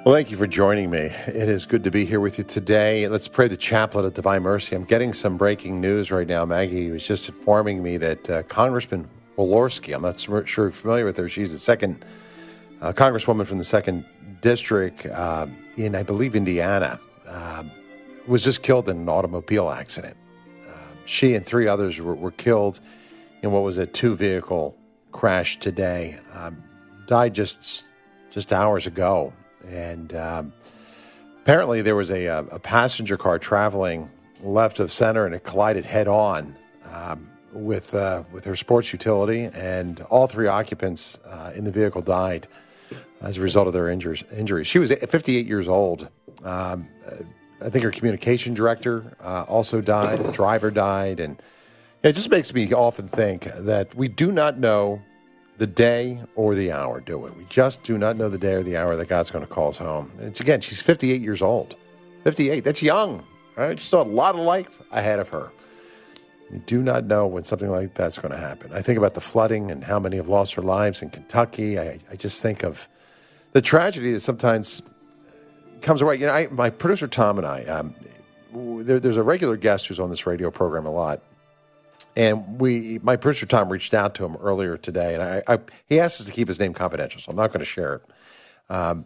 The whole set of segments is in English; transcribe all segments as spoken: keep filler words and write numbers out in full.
Well, thank you for joining me. It is good to be here with you today. Let's pray the chaplet of Divine Mercy. I'm getting some breaking news right now. Maggie was just informing me that uh, Congressman Walorski, I'm not sure you're familiar with her, she's the second uh, Congresswoman from the second District uh, in, I believe, Indiana, um, was just killed in an automobile accident. Uh, she and three others were, were killed in what was a two-vehicle crash today. Um, died just just hours ago. And um, apparently there was a, a passenger car traveling left of center, and it collided head-on um, with uh, with her sports utility, and all three occupants uh, in the vehicle died as a result of their injuries. injuries. She was fifty-eight years old. Um, I think her communication director uh, also died. The driver died. And it just makes me often think that we do not know the day or the hour, do we? We just do not know the day or the hour that God's going to call us home. It's, again, she's fifty-eight years old. fifty-eight, that's young. Right? She saw a lot of life ahead of her. You do not know when something like that's going to happen. I think about the flooding and how many have lost their lives in Kentucky. I, I just think of the tragedy that sometimes comes away. You know, I, my producer Tom and I, um, there, there's a regular guest who's on this radio program a lot. And we, my producer Tom reached out to him earlier today, and I, I, he asked us to keep his name confidential, so I'm not going to share it. Um,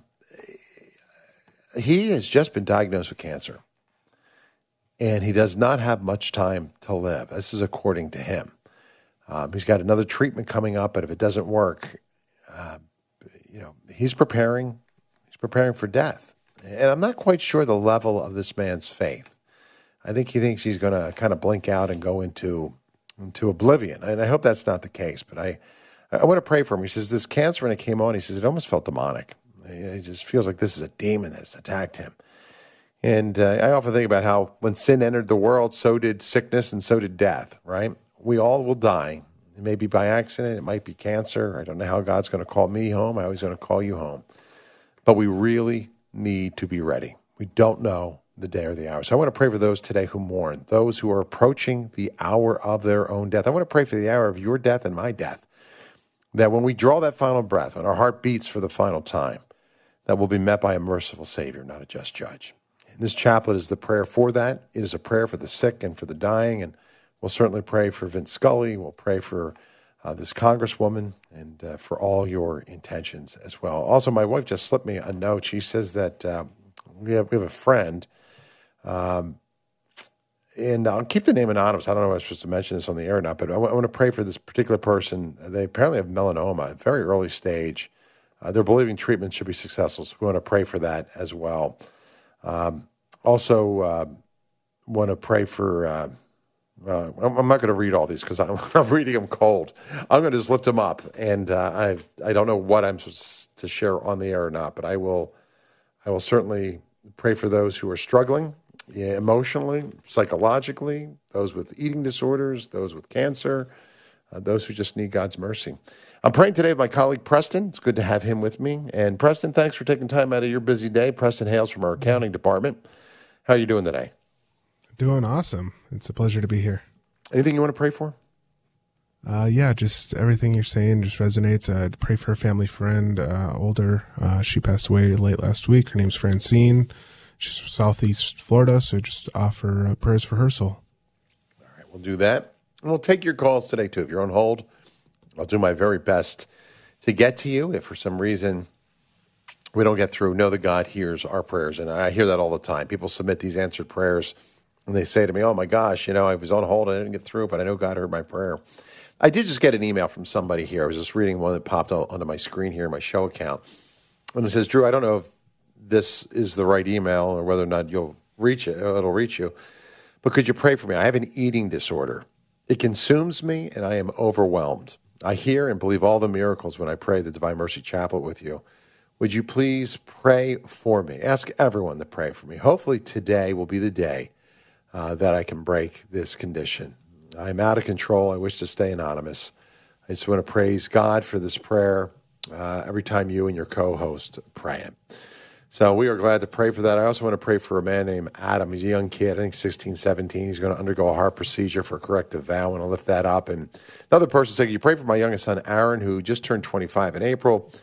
he has just been diagnosed with cancer, and he does not have much time to live. This is according to him. Um, he's got another treatment coming up, but if it doesn't work, uh, you know, he's preparing. He's preparing for death, and I'm not quite sure the level of this man's faith. I think he thinks he's going to kind of blink out and go into. into oblivion. And I hope that's not the case, but I, I want to pray for him. He says, this cancer, when it came on, he says, it almost felt demonic. It just feels like this is a demon that's attacked him. And uh, I often think about how when sin entered the world, so did sickness and so did death, right? We all will die. It may be by accident. It might be cancer. I don't know how God's going to call me home. I always going to call you home. But we really need to be ready. We don't know the day or the hour. So I want to pray for those today who mourn, those who are approaching the hour of their own death. I want to pray for the hour of your death and my death, that when we draw that final breath, when our heart beats for the final time, that we'll be met by a merciful Savior, not a just judge. And this chaplet is the prayer for that. It is a prayer for the sick and for the dying, and we'll certainly pray for Vince Scully. We'll pray for uh, this Congresswoman and uh, for all your intentions as well. Also, my wife just slipped me a note. She says that uh, we have we have a friend. Um, and I'll keep the name anonymous. I don't know if I'm supposed to mention this on the air or not, but I, w- I want to pray for this particular person. They apparently have melanoma, very early stage. Uh, they're believing treatment should be successful, so we want to pray for that as well. Um, also, uh, want to pray for, uh, uh, I'm, I'm not going to read all these because I'm, I'm reading them cold. I'm going to just lift them up, and uh, I've, I don't know what I'm supposed to share on the air or not, but I will, I will certainly pray for those who are struggling. Yeah, emotionally, psychologically, those with eating disorders, those with cancer, uh, those who just need God's mercy. I'm praying today with my colleague Preston. It's good to have him with me. And Preston, thanks for taking time out of your busy day. Preston hails from our accounting department. How are you doing today? Doing awesome. It's a pleasure to be here. Anything you want to pray for? Uh, yeah, just everything you're saying just resonates. I'd pray for a family friend, uh, older. Uh, she passed away late last week. Her name's Francine. She's from Southeast Florida, so just offer uh, prayers for her soul. All right, we'll do that. And we'll take your calls today, too. If you're on hold, I'll do my very best to get to you. If for some reason we don't get through, know that God hears our prayers. And I hear that all the time. People submit these answered prayers, and they say to me, oh, my gosh, you know, I was on hold, I didn't get through, but I know God heard my prayer. I did just get an email from somebody here. I was just reading one that popped onto my screen here in my show account. And it says, Drew, I don't know if this is the right email or whether or not you'll reach it, it'll reach you. But could you pray for me? I have an eating disorder. It consumes me and I am overwhelmed. I hear and believe all the miracles when I pray the Divine Mercy Chaplet with you. Would you please pray for me? Ask everyone to pray for me. Hopefully today will be the day uh, that I can break this condition. I'm out of control. I wish to stay anonymous. I just want to praise God for this prayer uh, every time you and your co-host pray it. So we are glad to pray for that. I also want to pray for a man named Adam. He's a young kid, I think sixteen, seventeen. He's going to undergo a heart procedure for a corrective valve. I want to lift that up. And another person said, you pray for my youngest son, Aaron, who just turned twenty-five in April.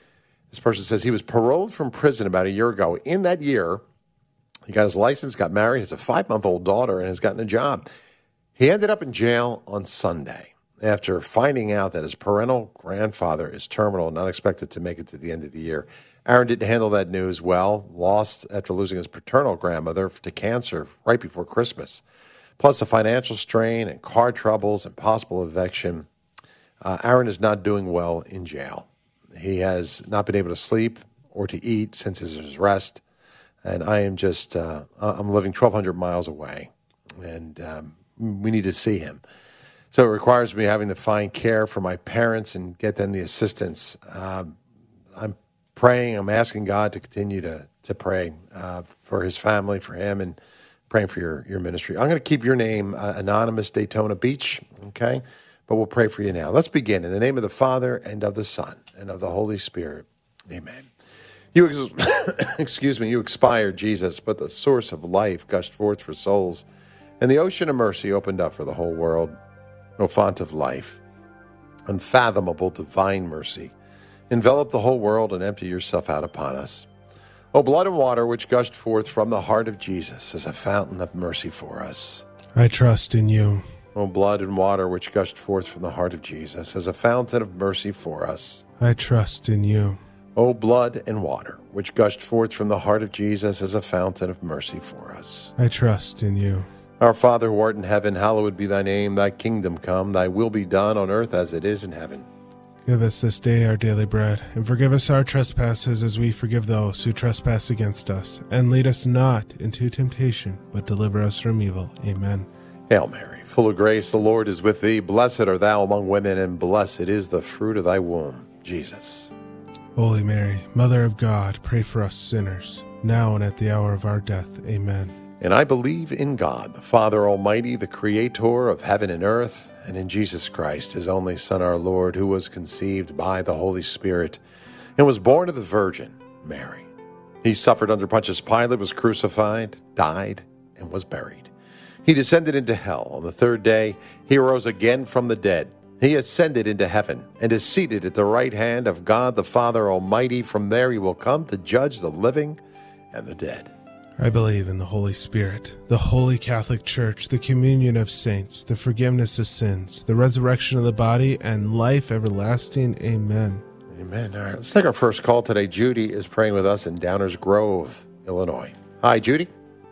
This person says he was paroled from prison about a year ago. In that year, he got his license, got married, has a five-month-old daughter, and has gotten a job. He ended up in jail on Sunday after finding out that his parental grandfather is terminal and not expected to make it to the end of the year. Aaron didn't handle that news well, lost after losing his paternal grandmother to cancer right before Christmas. Plus the financial strain and car troubles and possible eviction. Uh, Aaron is not doing well in jail. He has not been able to sleep or to eat since his arrest. And I am just, uh, I'm living twelve hundred miles away. And um, we need to see him. So it requires me having to find care for my parents and get them the assistance. Um, I'm praying, I'm asking God to continue to to pray uh, for his family, for him, and praying for your, your ministry. I'm going to keep your name uh, anonymous, Daytona Beach, okay? But we'll pray for you now. Let's begin. In the name of the Father, and of the Son, and of the Holy Spirit. Amen. You, ex- excuse me, you expired, Jesus, but the source of life gushed forth for souls, and the ocean of mercy opened up for the whole world. O font of life, unfathomable divine mercy, envelop the whole world and empty yourself out upon us. O blood and water which gushed forth from the heart of Jesus as a fountain of mercy for us. I trust in you. O blood and water which gushed forth from the heart of Jesus as a fountain of mercy for us. I trust in you. O blood and water which gushed forth from the heart of Jesus as a fountain of mercy for us. I trust in you. Our Father who art in heaven, hallowed be thy name. Thy kingdom come, thy will be done on earth as it is in heaven. Give us this day our daily bread, and forgive us our trespasses as we forgive those who trespass against us. And lead us not into temptation, but deliver us from evil. Amen. Hail Mary, full of grace, the Lord is with thee. Blessed art thou among women, and blessed is the fruit of thy womb, Jesus. Holy Mary, Mother of God, pray for us sinners, now and at the hour of our death. Amen. And I believe in God, the Father Almighty, the Creator of heaven and earth, and in Jesus Christ, his only Son, our Lord, who was conceived by the Holy Spirit and was born of the Virgin Mary. He suffered under Pontius Pilate, was crucified, died, and was buried. He descended into hell. On the third day, he arose again from the dead. He ascended into heaven and is seated at the right hand of God, the Father Almighty. From there he will come to judge the living and the dead. I believe in the Holy Spirit, the Holy Catholic Church, the communion of saints, the forgiveness of sins, the resurrection of the body, and life everlasting. Amen. Amen. All right, let's take our first call today. Judy is praying with us in Downers Grove, Illinois. Hi, Judy.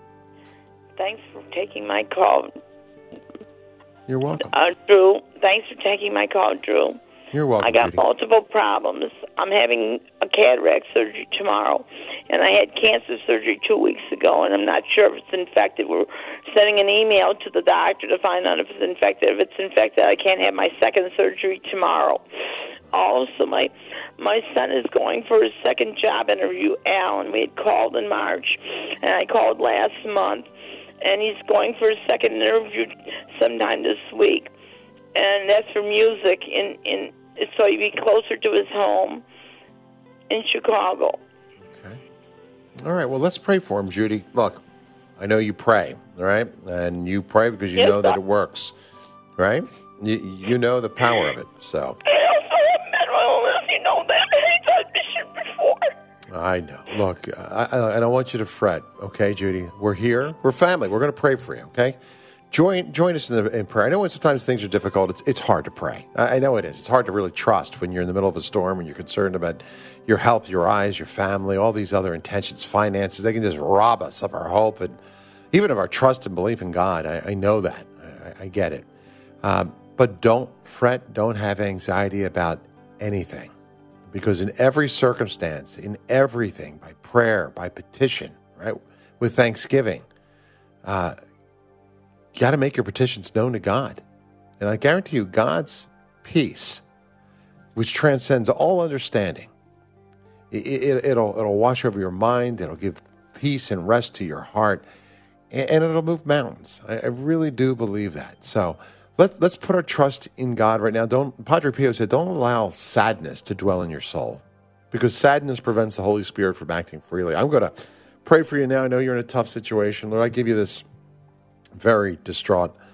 Thanks for taking my call. You're welcome. Uh, Drew, thanks for taking my call, Drew. You're welcome, I got Judy. multiple problems. I'm having a cataract surgery tomorrow, and I had cancer surgery two weeks ago, and I'm not sure if it's infected. We're sending an email to the doctor to find out if it's infected. If it's infected, I can't have my second surgery tomorrow. Also, my my son is going for his second job interview, Alan. We had called in March, and I called last month, and he's going for his second interview sometime this week. And that's for music, in, in so he'd be closer to his home in Chicago. Okay. All right, well, let's pray for him, Judy. Look, I know you pray, all right? And you pray because you Yes, know that sir. it works, right? You, you know the power of it, so. I also have mental illness, you know that. I had this before. I know. Look, I, I, I don't want you to fret, okay, Judy? We're here. We're family. We're going to pray for you, okay? Join join us in, the, in prayer. I know when sometimes things are difficult, it's it's hard to pray. I, I know it is. It's hard to really trust when you're in the middle of a storm and you're concerned about your health, your eyes, your family, all these other intentions, finances. They can just rob us of our hope and even of our trust and belief in God. I, I know that. I, I get it. Um, but don't fret. Don't have anxiety about anything. Because in every circumstance, in everything, by prayer, by petition, right, with thanksgiving, uh, you got to make your petitions known to God. And I guarantee you, God's peace, which transcends all understanding, it, it, it'll, it'll wash over your mind. It'll give peace and rest to your heart, and, and it'll move mountains. I, I really do believe that. So let, let's put our trust in God right now. Don't, Padre Pio said, don't allow sadness to dwell in your soul, because sadness prevents the Holy Spirit from acting freely. I'm going to pray for you now. I know you're in a tough situation. Lord, I give you this very distraught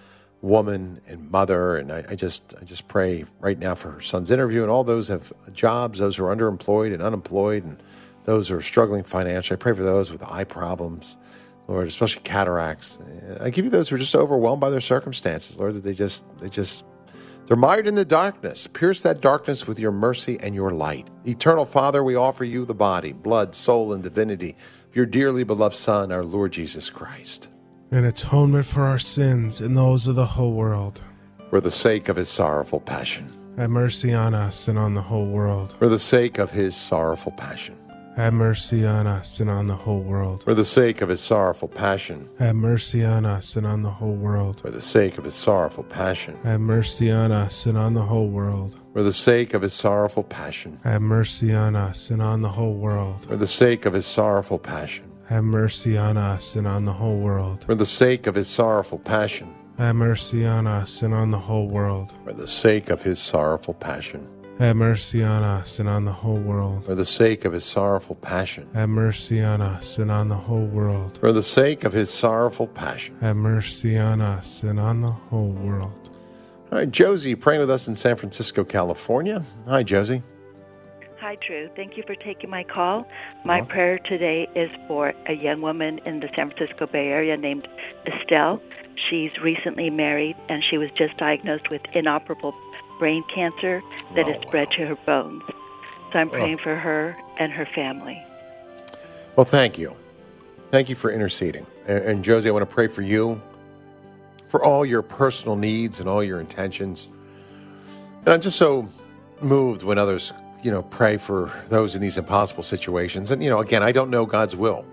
woman and mother. And I, I just I just pray right now for her son's interview and all those who have jobs, those who are underemployed and unemployed, and those who are struggling financially. I pray for those with eye problems, Lord, especially cataracts. I give you those who are just overwhelmed by their circumstances, Lord, that they just they just they're mired in the darkness. Pierce that darkness with your mercy and your light. Eternal Father, we offer you the body, blood, soul, and divinity of your dearly beloved Son, our Lord Jesus Christ. An atonement for our sins and those of the whole world. For the sake of his sorrowful passion. Have mercy on us and on the whole world. For the sake of his sorrowful passion. Have mercy on us and on the whole world. For the sake of his sorrowful passion. Have mercy on us and on the whole world. For the sake of his sorrowful passion. Have mercy on us and on the whole world. For the sake of his sorrowful passion. Have mercy on us and on the whole world. For the sake of his sorrowful passion. Have mercy on us and on the whole world. For the sake of his sorrowful passion. Have mercy on us and on the whole world. For the sake of his sorrowful passion. Have mercy on us and on the whole world. For the sake of his sorrowful passion. Have mercy on us and on the whole world. For the sake of his sorrowful passion. Have mercy on us and on the whole world. All right, Josie, praying with us in San Francisco, California. Hi, Josie. Hi, Drew. Thank you for taking my call. My Welcome. prayer today is for a young woman in the San Francisco Bay Area named Estelle. She's recently married, and she was just diagnosed with inoperable brain cancer that Oh, has spread wow. to her bones. So I'm Oh. praying for her and her family. Well, thank you. Thank you for interceding. And, and Josie, I want to pray for you, for all your personal needs and all your intentions. And I'm just so moved when others, you know, pray for those in these impossible situations. And, you know, again, I don't know God's will.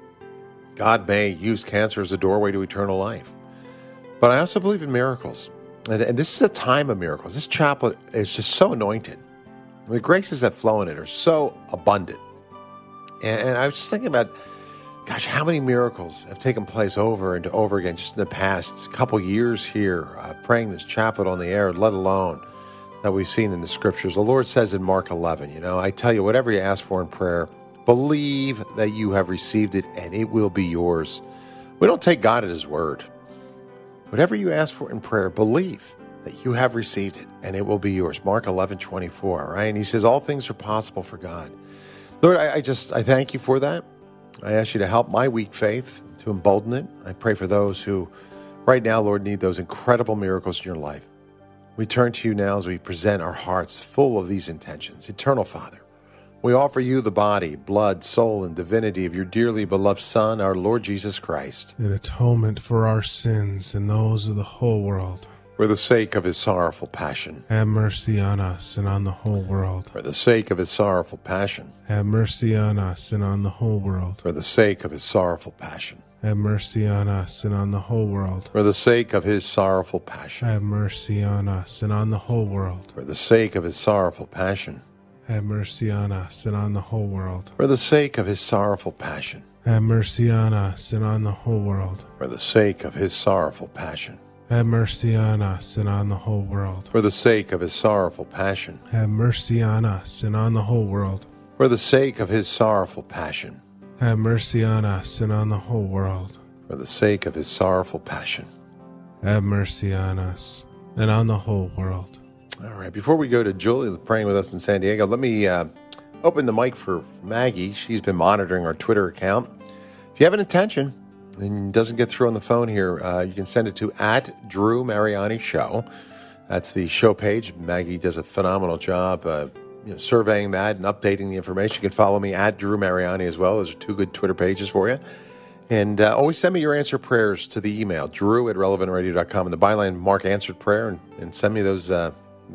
God may use cancer as a doorway to eternal life. But I also believe in miracles. And, and this is a time of miracles. This chapel is just so anointed. The graces that flow in it are so abundant. And, and I was just thinking about, gosh, how many miracles have taken place over and over again just in the past couple years here, uh, praying this chaplet on the air, let alone that we've seen in the scriptures. The Lord says in Mark eleven, you know, I tell you, whatever you ask for in prayer, believe that you have received it and it will be yours. We don't take God at his word. Whatever you ask for in prayer, believe that you have received it and it will be yours. Mark eleven twenty-four, right? And he says, all things are possible for God. Lord, I, I just, I thank you for that. I ask you to help my weak faith, to embolden it. I pray for those who right now, Lord, need those incredible miracles in your life. We turn to you now as we present our hearts full of these intentions. Eternal Father, we offer you the body, blood, soul, and divinity of your dearly beloved Son, our Lord Jesus Christ. An atonement for our sins and those of the whole world. For the sake of his sorrowful passion. Have mercy on us and on the whole world. For the sake of his sorrowful passion. Have mercy on us and on the whole world. For the sake of his sorrowful passion. Have mercy on us and on the whole world. For the sake of his sorrowful passion. Have mercy on us and on the whole world. For the sake of his sorrowful passion. Have mercy on us and on the whole world. For the sake of his sorrowful passion. Have mercy on us and on the whole world. For the sake of his sorrowful passion. Have mercy on us and on the whole world. For the sake of his sorrowful passion. Have mercy on us and on the whole world. For the sake of his sorrowful passion. Have mercy on us and on the whole world. For the sake of his sorrowful passion. Have mercy on us and on the whole world. All right, before we go to Julie praying with us in San Diego, let me uh, open the mic for Maggie. She's been monitoring our Twitter account. If you have an intention and it doesn't get through on the phone here, uh, you can send it to at Drew Mariani Show. That's the show page. Maggie does a phenomenal job uh, you know, surveying that and updating the information. You can follow me at Drew Mariani as well. Those are two good Twitter pages for you. And uh, always send me your answer prayers to the email, drew at relevant radio dot com. In the byline, mark answered prayer, and, and send me those uh,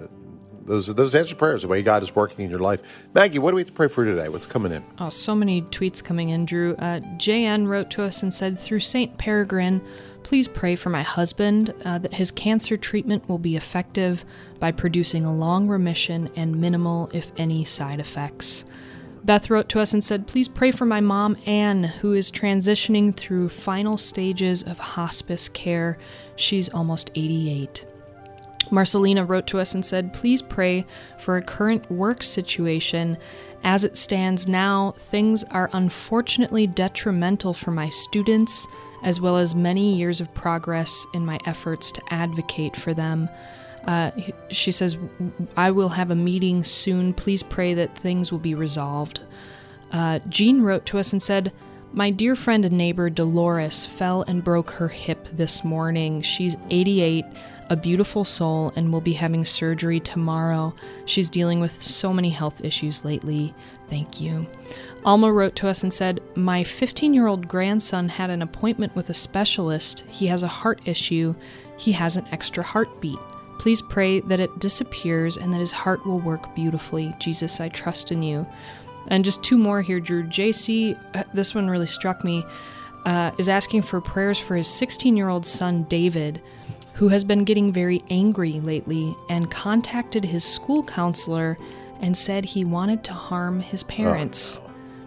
those those answered prayers, the way God is working in your life. Maggie, what do we have to pray for today? What's coming in? Oh, so many tweets coming in, Drew. Uh, J N wrote to us and said, through Saint Peregrine, please pray for my husband uh, that his cancer treatment will be effective by producing a long remission and minimal, if any, side effects. Beth wrote to us and said, please pray for my mom, Anne, who is transitioning through final stages of hospice care. She's almost eighty-eight. Marcelina wrote to us and said, please pray for a current work situation As it stands now, things are unfortunately detrimental for my students, as well as many years of progress in my efforts to advocate for them. Uh, she says, I will have a meeting soon. Please pray that things will be resolved. Uh, Jean wrote to us and said, my dear friend and neighbor Dolores fell and broke her hip this morning. She's eighty-eight, a beautiful soul, and will be having surgery tomorrow. She's dealing with so many health issues lately. Thank you. Alma wrote to us and said, my fifteen-year-old grandson had an appointment with a specialist. He has a heart issue. He has an extra heartbeat. Please pray that it disappears and that his heart will work beautifully. Jesus, I trust in you. And just two more here, Drew. J C, this one really struck me, uh, is asking for prayers for his sixteen-year-old son, David, who has been getting very angry lately and contacted his school counselor and said he wanted to harm his parents.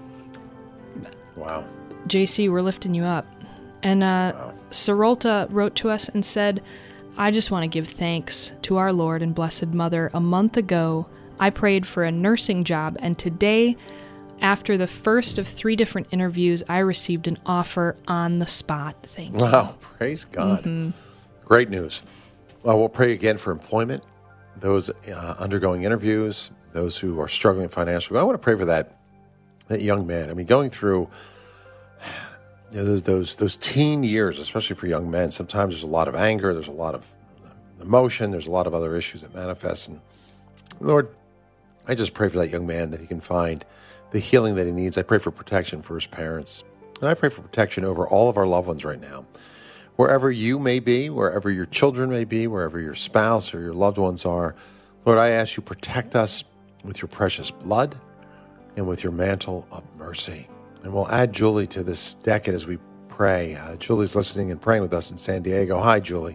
Oh, no. Wow. J C, we're lifting you up. And uh, Wow. Sarolta wrote to us and said, I just want to give thanks to our Lord and Blessed Mother. A month ago, I prayed for a nursing job, and today, after the first of three different interviews, I received an offer on the spot. Thank you. Wow, praise God. Mm-hmm. Great news. Well, we'll pray again for employment, those uh, undergoing interviews, those who are struggling financially. But I want to pray for that, that young man. I mean, going through you know, those, those, those teen years, especially for young men, sometimes there's a lot of anger, there's a lot of emotion, there's a lot of other issues that manifest. And Lord, I just pray for that young man that he can find the healing that he needs. I pray for protection for his parents. And I pray for protection over all of our loved ones right now. Wherever you may be, wherever your children may be, wherever your spouse or your loved ones are, Lord, I ask you protect us with your precious blood and with your mantle of mercy. And we'll add Julie to this decade as we pray. Uh, Julie's listening and praying with us in San Diego. Hi, Julie.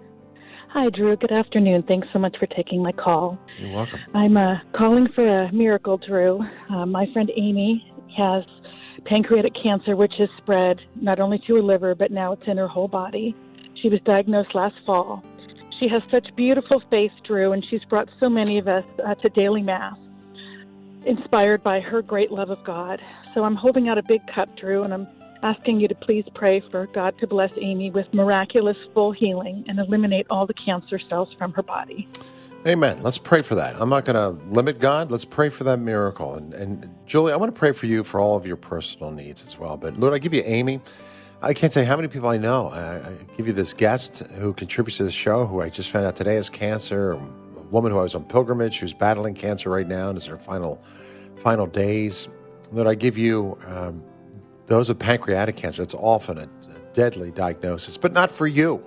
Hi, Drew. Good afternoon. Thanks so much for taking my call. You're welcome. I'm uh, calling for a miracle, Drew. Uh, my friend Amy has pancreatic cancer, which has spread not only to her liver, but now it's in her whole body. She was diagnosed last fall. She has such beautiful faith, Drew, and she's brought so many of us uh, to daily Mass, inspired by her great love of God. So I'm holding out a big cup, Drew, and I'm asking you to please pray for God to bless Amy with miraculous full healing and eliminate all the cancer cells from her body. Amen. Let's pray for that. I'm not going to limit God. Let's pray for that miracle. And, and Julie, I want to pray for you for all of your personal needs as well. But Lord, I give you Amy. I can't tell you how many people I know. I, I give you this guest who contributes to the show, who I just found out today has cancer, a woman who I was on pilgrimage, who's battling cancer right now and is in her final, final days. Lord, I give you um, those with pancreatic cancer. It's often a, a deadly diagnosis, but not for you.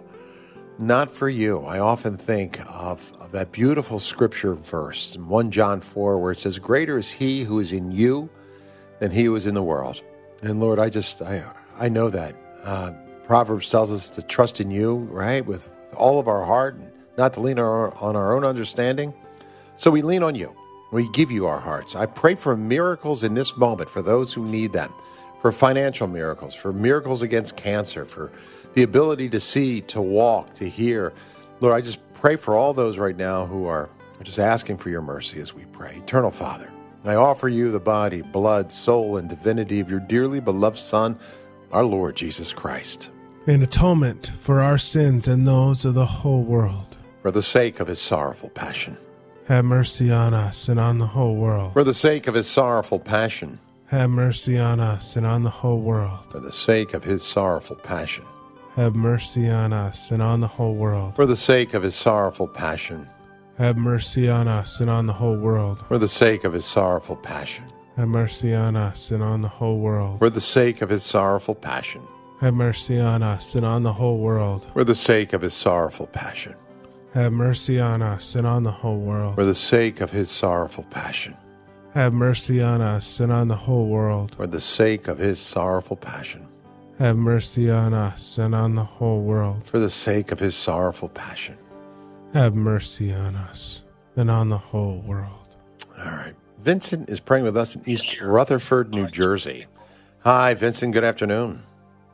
Not for you. I often think of, of that beautiful scripture verse in First John four where it says, greater is he who is in you than he who is in the world. And Lord, I just, I, I know that. Uh, Proverbs tells us to trust in you, right, with, with all of our heart, and not to lean on our, on our own understanding. So we lean on you. We give you our hearts. I pray for miracles in this moment for those who need them, for financial miracles, for miracles against cancer, for the ability to see, to walk, to hear. Lord, I just pray for all those right now who are just asking for your mercy as we pray. Eternal Father, I offer you the body, blood, soul, and divinity of your dearly beloved Son, our Lord Jesus Christ. In atonement for our sins and those of the whole world. For the sake of his sorrowful passion. Have mercy on us and on the whole world. For the sake of his sorrowful passion. Have mercy on us and on the whole world. For the sake of his sorrowful passion. Have mercy on us and on the whole world. For the sake of his sorrowful passion. Have mercy on us and on the whole world. For the sake of his sorrowful passion. Have mercy on us and on the whole world. For the sake of his sorrowful passion. Have mercy on us and on the whole world. For the sake of his sorrowful passion. Have mercy on us and on the whole world. For the sake of his sorrowful passion. Have mercy on us and on the whole world. For the sake of his sorrowful passion. Have mercy on us and on the whole world. For the sake of his sorrowful passion. Have mercy on us and on the whole world. All right. Vincent is praying with us in East Rutherford, New Jersey. Hi, Vincent. Good afternoon.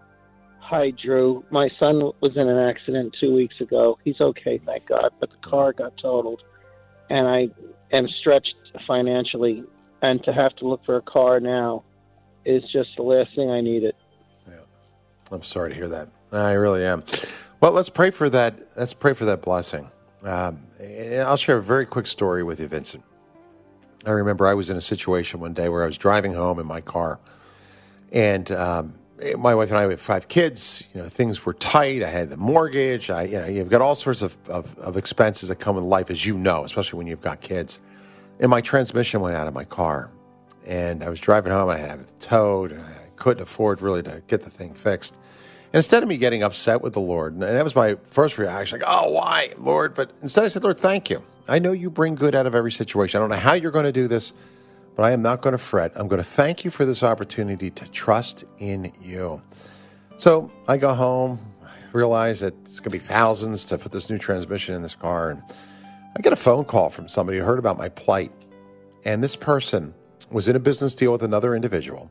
Hi, Drew. My son was in an accident two weeks ago. He's okay, thank God, but the car got totaled. And I am stretched financially and to have to look for a car now is just the last thing I needed. Yeah, I'm sorry to hear that. I really am. Well, let's pray for that. Let's pray for that blessing. Um, and I'll share a very quick story with you, Vincent. I remember I was in a situation one day where I was driving home in my car, and um, my wife and I had five kids. You know, things were tight. I had the mortgage. I, you know, you've got all sorts of, of, of expenses that come with life, as you know, especially when you've got kids. And my transmission went out of my car, and I was driving home. I had to have it towed, and I couldn't afford really to get the thing fixed. And instead of me getting upset with the Lord, and that was my first reaction, like, oh, why, Lord? But instead I said, Lord, thank you. I know you bring good out of every situation. I don't know how you're going to do this, but I am not going to fret. I'm going to thank you for this opportunity to trust in you. So I go home, realize that it's going to be thousands to put this new transmission in this car, and I get a phone call from somebody who heard about my plight, and this person was in a business deal with another individual,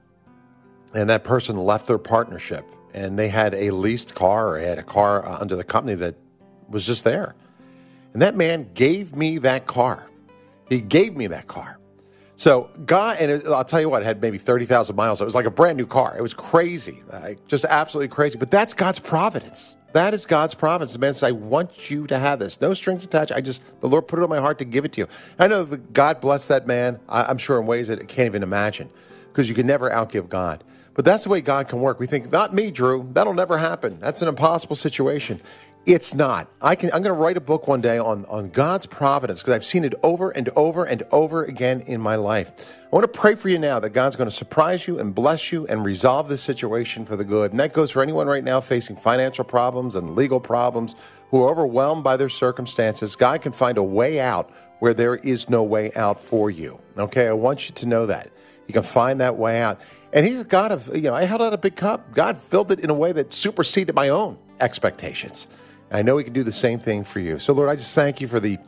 and that person left their partnership, and they had a leased car, or had a car under the company that was just there. And that man gave me that car. He gave me that car. So God, and it, I'll tell you what, it had maybe thirty thousand miles. It was like a brand new car. It was crazy, like, just absolutely crazy. But that's God's providence. That is God's providence. The man says, I want you to have this. No strings attached. I just, the Lord put it on my heart to give it to you. I know that God blessed that man, I, I'm sure, in ways that I can't even imagine, because you can never outgive God. But that's the way God can work. We think, not me, Drew. That'll never happen. That's an impossible situation. It's not. I can, I'm going to write a book one day on, on God's providence, because I've seen it over and over and over again in my life. I want to pray for you now that God's going to surprise you and bless you and resolve this situation for the good. And that goes for anyone right now facing financial problems and legal problems, who are overwhelmed by their circumstances. God can find a way out where there is no way out for you. Okay, I want you to know that. You can find that way out. And he's a God of, you know, I held out a big cup. God filled it in a way that superseded my own expectations. And I know he can do the same thing for you. So, Lord, I just thank you for the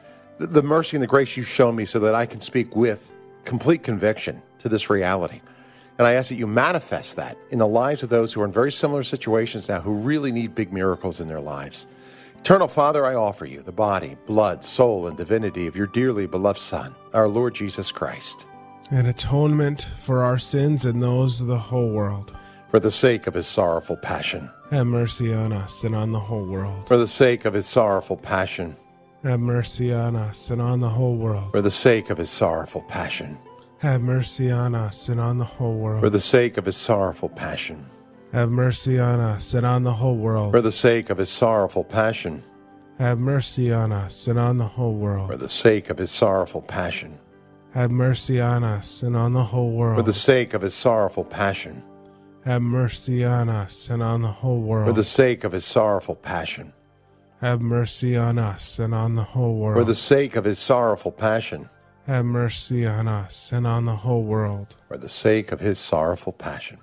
the mercy and the grace you've shown me so that I can speak with complete conviction to this reality. And I ask that you manifest that in the lives of those who are in very similar situations now, who really need big miracles in their lives. Eternal Father, I offer you the body, blood, soul, and divinity of your dearly beloved Son, our Lord Jesus Christ. An atonement for our sins and those of the whole world. For the sake of his sorrowful passion. Have mercy on us and on the whole world. For the sake of his sorrowful passion. Have mercy on us and on the whole world. For the sake of his sorrowful passion. Have mercy on us and on the whole world. For the sake of his sorrowful passion. Have mercy on us and on the whole world. For the sake of his sorrowful passion. Have mercy on us and on the whole world. For the sake of his sorrowful passion. Have mercy on us and on the whole world. For the sake of his sorrowful passion. Have mercy on us and on the whole world. For the sake of his sorrowful passion. Have mercy on us and on the whole world. For the sake of his sorrowful passion. Have mercy on us and on the whole world. For the sake of his sorrowful passion.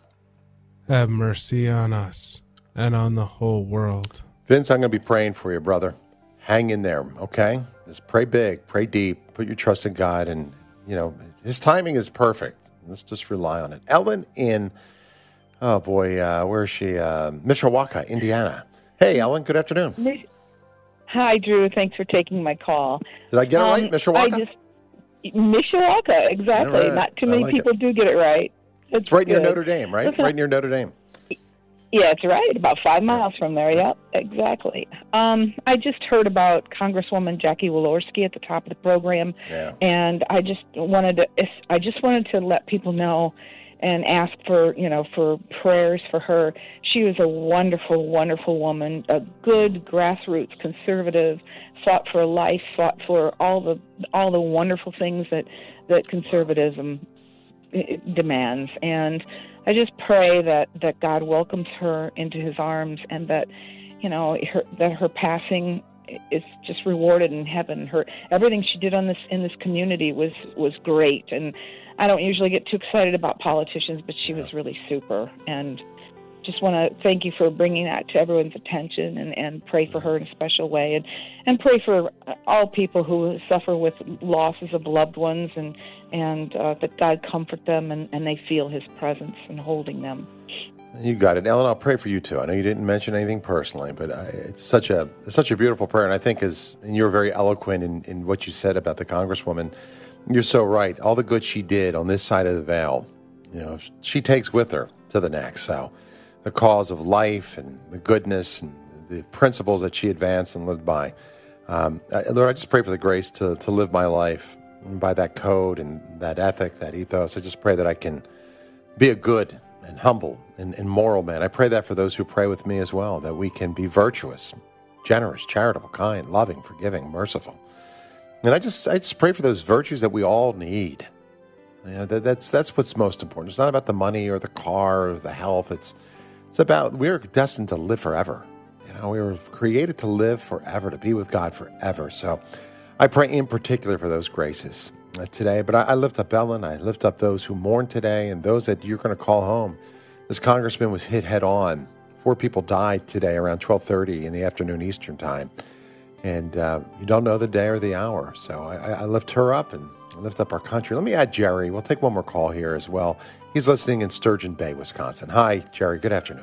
Have mercy on us and on the whole world. Vince, I'm going to be praying for you, brother. Hang in there, okay? Just pray big, pray deep, put your trust in God, and, you know, his timing is perfect. Let's just rely on it. Ellen in... Oh, boy, uh, where is she? Uh, Mishawaka, Indiana. Hey, Ellen, good afternoon. Hi, Drew. Thanks for taking my call. Did I get it um, right, Mishawaka? I just, Mishawaka, exactly. Right. Not too many like people it. do get it right. It's, It's right good. near Notre Dame, right? Listen, right near Notre Dame. Yeah, it's right. About five miles from there. Yep, exactly. Um, I just heard about Congresswoman Jackie Walorski at the top of the program, Yeah. and I just wanted to. I just wanted to let people know and ask for, you know, for prayers for her. She was a wonderful, wonderful woman, a good grassroots conservative, fought for life, fought for all the all the wonderful things that that conservatism demands. And I just pray that, that God welcomes her into his arms, and that, you know, her, that her passing is just rewarded in heaven. Her everything she did on this in this community was was great. And I don't usually get too excited about politicians, but she was really super. And just want to thank you for bringing that to everyone's attention, and, and pray for her in a special way, and, and pray for all people who suffer with losses of loved ones, and, and uh, that God comfort them, and, and they feel his presence and holding them. You got it, Ellen. I'll pray for you too. I know you didn't mention anything personally, but I, it's such a it's such a beautiful prayer, and I think as and you're very eloquent in, in what you said about the Congresswoman. You're so right. All the good she did on this side of the veil, you know, she takes with her to the next. So, the cause of life and the goodness and the principles that she advanced and lived by. Um, I, Lord, I just pray for the grace to to live my life by that code and that ethic, that ethos. I just pray that I can be a good and humble and, and moral man. I pray that for those who pray with me as well, that we can be virtuous, generous, charitable, kind, loving, forgiving, merciful. And I just I just pray for those virtues that we all need. You know, that, that's that's what's most important. It's not about the money or the car or the health. It's it's about we're destined to live forever. You know, we were created to live forever, to be with God forever. So I pray in particular for those graces uh, today. But I, I lift up Ellen. I lift up those who mourn today and those that you're going to call home. This congressman was hit head on. Four people died today around twelve thirty in the afternoon Eastern time. And uh, you don't know the day or the hour. So I, I lift her up and I lift up our country. Let me add Jerry. We'll take one more call here as well. He's listening in Sturgeon Bay, Wisconsin. Hi, Jerry. Good afternoon.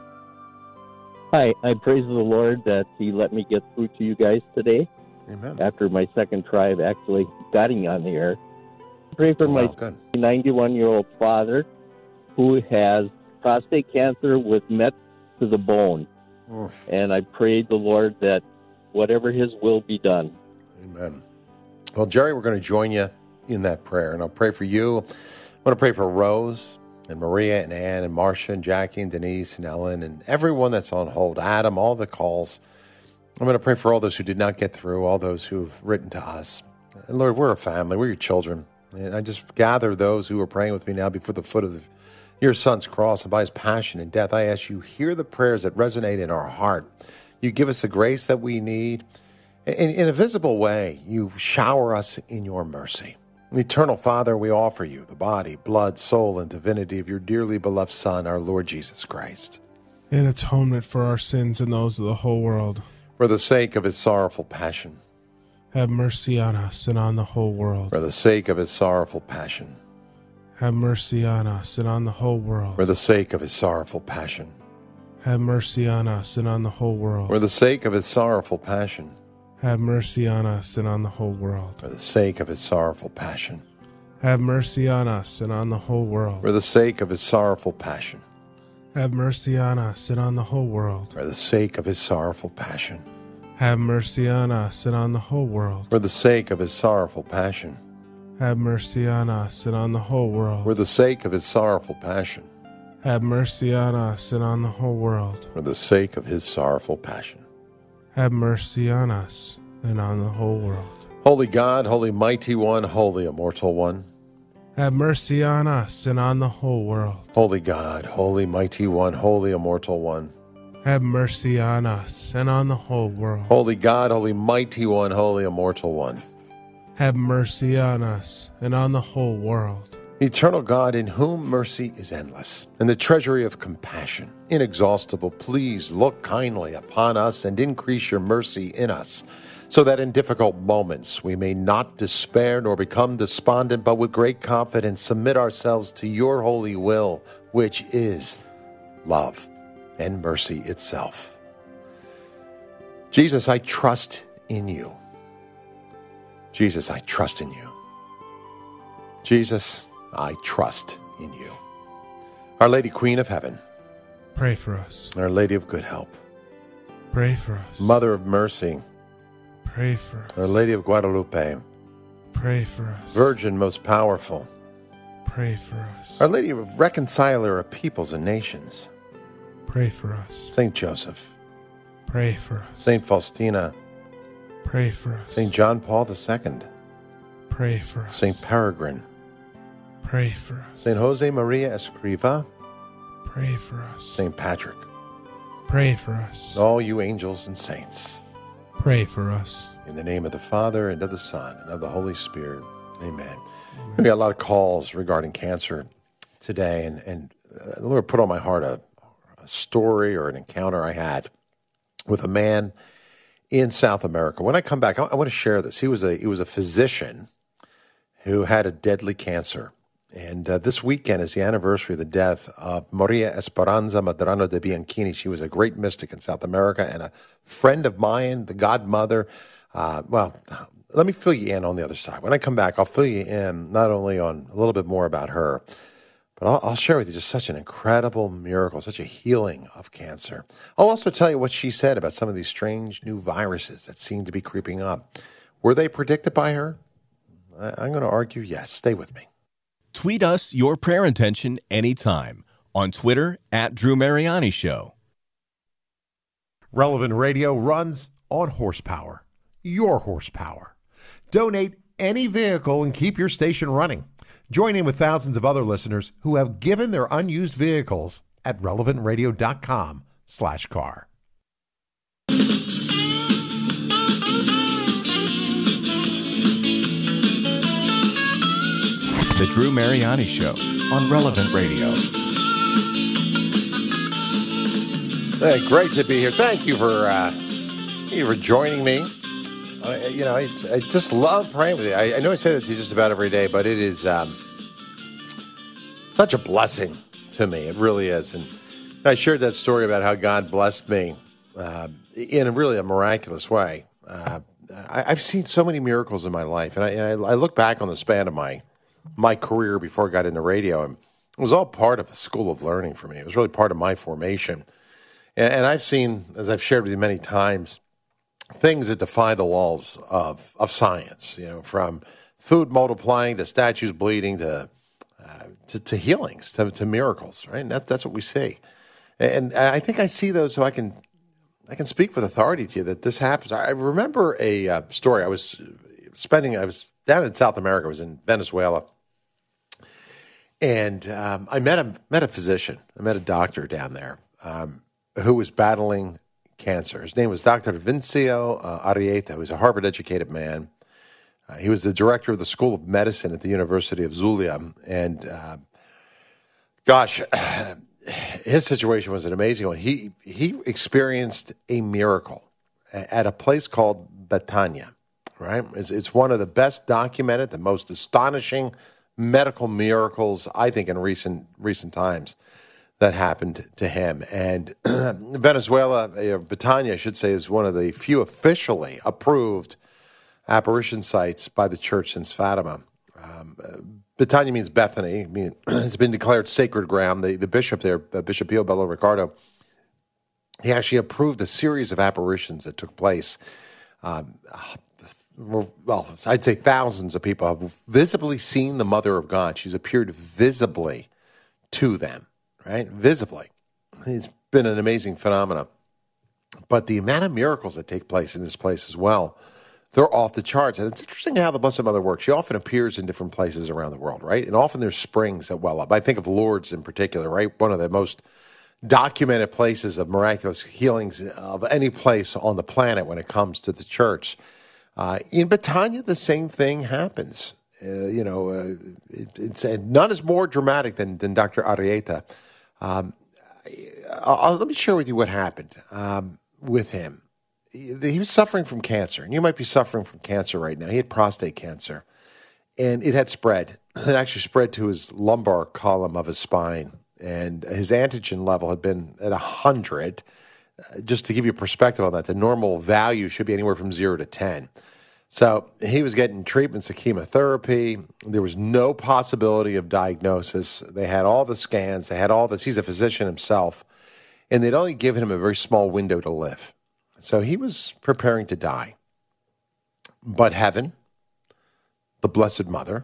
Hi. I praise the Lord that he let me get through to you guys today. Amen. After my second try of actually getting on the air. Pray for my ninety-one-year-old father who has prostate cancer with met to the bone. Oh. And I prayed the Lord that whatever his will be done. Amen. Well, Jerry, we're going to join you in that prayer, and I'll pray for you. I want to pray for Rose and Maria and Ann and Marcia and Jackie and Denise and Ellen and everyone that's on hold, Adam, all the calls. I'm going to pray for all those who did not get through, all those who've written to us. And Lord, we're a family. We're your children. And I just gather those who are praying with me now before the foot of the, your son's cross and by his passion and death. I ask you, hear the prayers that resonate in our heart. You give us the grace that we need. In, in a visible way, you shower us in your mercy. Eternal Father, we offer you the body, blood, soul, and divinity of your dearly beloved Son, our Lord Jesus Christ. In atonement for our sins and those of the whole world. For the sake of his sorrowful passion. Have mercy on us and on the whole world. For the sake of his sorrowful passion. Have mercy on us and on the whole world. For the sake of his sorrowful passion. Have mercy on us and on the whole world. For the sake of his sorrowful passion. Have mercy on us and on the whole world. For the sake of his sorrowful passion. Have mercy on us and on the whole world. For the sake of his sorrowful passion. Have mercy on us and on the whole world. For the sake of his sorrowful passion. Have mercy on us and on the whole world. For the sake of his sorrowful passion. Have mercy on us and on the whole world. For the sake of his sorrowful passion. Have mercy on us and on the whole world. For the sake of his sorrowful passion. Have mercy on us and on the whole world. Holy God, holy mighty one, holy immortal one. Have mercy on us and on the whole world. Holy God, holy mighty one, holy immortal one. Have mercy on us and on the whole world. Holy God, holy mighty one, holy immortal one. Have mercy on us and on the whole world. Eternal God, in whom mercy is endless, and the treasury of compassion inexhaustible, please look kindly upon us and increase your mercy in us, so that in difficult moments we may not despair nor become despondent, but with great confidence submit ourselves to your holy will, which is love and mercy itself. Jesus, I trust in you. Jesus, I trust in you. Jesus, I trust in you. Our Lady Queen of Heaven, pray for us. Our Lady of Good Help, pray for us. Mother of Mercy, pray for us. Our Lady of Guadalupe, pray for us. Virgin most powerful, pray for us. Our Lady of Reconciler of peoples and nations, pray for us. Saint Joseph, pray for us. Saint Faustina, pray for us. Saint John Paul the Second, pray for us. Saint Peregrine, pray for us. Saint Jose Maria Escriva, pray for us. Saint Patrick, pray for us. All you angels and saints, pray for us. In the name of the Father, and of the Son, and of the Holy Spirit. Amen. Amen. We got a lot of calls regarding cancer today, and, and the Lord put on my heart a, a story or an encounter I had with a man in South America. When I come back, I, I want to share this. He was a he was a physician who had a deadly cancer, And uh, this weekend is the anniversary of the death of Maria Esperanza Medrano de Bianchini. She was a great mystic in South America and a friend of mine, the godmother. Uh, well, let me fill you in on the other side. When I come back, I'll fill you in not only on a little bit more about her, but I'll, I'll share with you just such an incredible miracle, such a healing of cancer. I'll also tell you what she said about some of these strange new viruses that seem to be creeping up. Were they predicted by her? I, I'm going to argue yes. Stay with me. Tweet us your prayer intention anytime on Twitter at Drew Mariani Show. Relevant Radio runs on horsepower, your horsepower. Donate any vehicle and keep your station running. Join in with thousands of other listeners who have given their unused vehicles at relevant radio dot com slash car. The Drew Mariani Show on Relevant Radio. Hey, great to be here. Thank you for uh, thank you for joining me. Uh, you know, I, I just love praying with you. I, I know I say that to you just about every day, but it is um, such a blessing to me. It really is. And I shared that story about how God blessed me uh, in a really a miraculous way. Uh, I, I've seen so many miracles in my life, and I, and I, I look back on the span of my my career before I got into radio, and it was all part of a school of learning for me. It was really part of my formation. And, and I've seen, as I've shared with you many times, things that defy the laws of, of science, you know, from food multiplying to statues bleeding to uh, to, to healings, to, to miracles, right? And that, that's what we see. And I think I see those so I can I can speak with authority to you that this happens. I remember a uh, story. I was spending, I was down in South America. I was in Venezuela. And um, I met a, met a physician. I met a doctor down there um, who was battling cancer. His name was Doctor Vincio uh, Arrieta. He was a Harvard-educated man. Uh, he was the director of the School of Medicine at the University of Zulia. And uh, gosh, his situation was an amazing one. He, he experienced a miracle at a place called Betania, right? It's, it's one of the best documented, the most astonishing medical miracles, I think, in recent recent times that happened to him. And Venezuela, uh, Betania, I should say, is one of the few officially approved apparition sites by the church since Fatima. Um, uh, Betania means Bethany. I mean, it's been declared sacred ground. The, the bishop there, uh, Bishop Pio Bello Ricardo, he actually approved a series of apparitions that took place. Um, well, I'd say thousands of people have visibly seen the Mother of God. She's appeared visibly to them, right? Visibly. It's been an amazing phenomenon. But the amount of miracles that take place in this place as well, they're off the charts. And it's interesting how the Blessed Mother works. She often appears in different places around the world, right? And often there's springs that well up. I think of Lourdes in particular, right? One of the most documented places of miraculous healings of any place on the planet when it comes to the church. Uh, in Betania, the same thing happens. Uh, you know, uh, it, it's uh, none is more dramatic than, than Doctor Arrieta. Um, I'll, I'll, let me share with you what happened um, with him. He, he was suffering from cancer, and you might be suffering from cancer right now. He had prostate cancer, and it had spread. It actually spread to his lumbar column of his spine, and his antigen level had been at one hundred. Just to give you perspective on that, the normal value should be anywhere from zero to ten. So he was getting treatments of chemotherapy. There was no possibility of diagnosis. They had all the scans. They had all this. He's a physician himself. And they'd only given him a very small window to live. So he was preparing to die. But heaven, the Blessed Mother,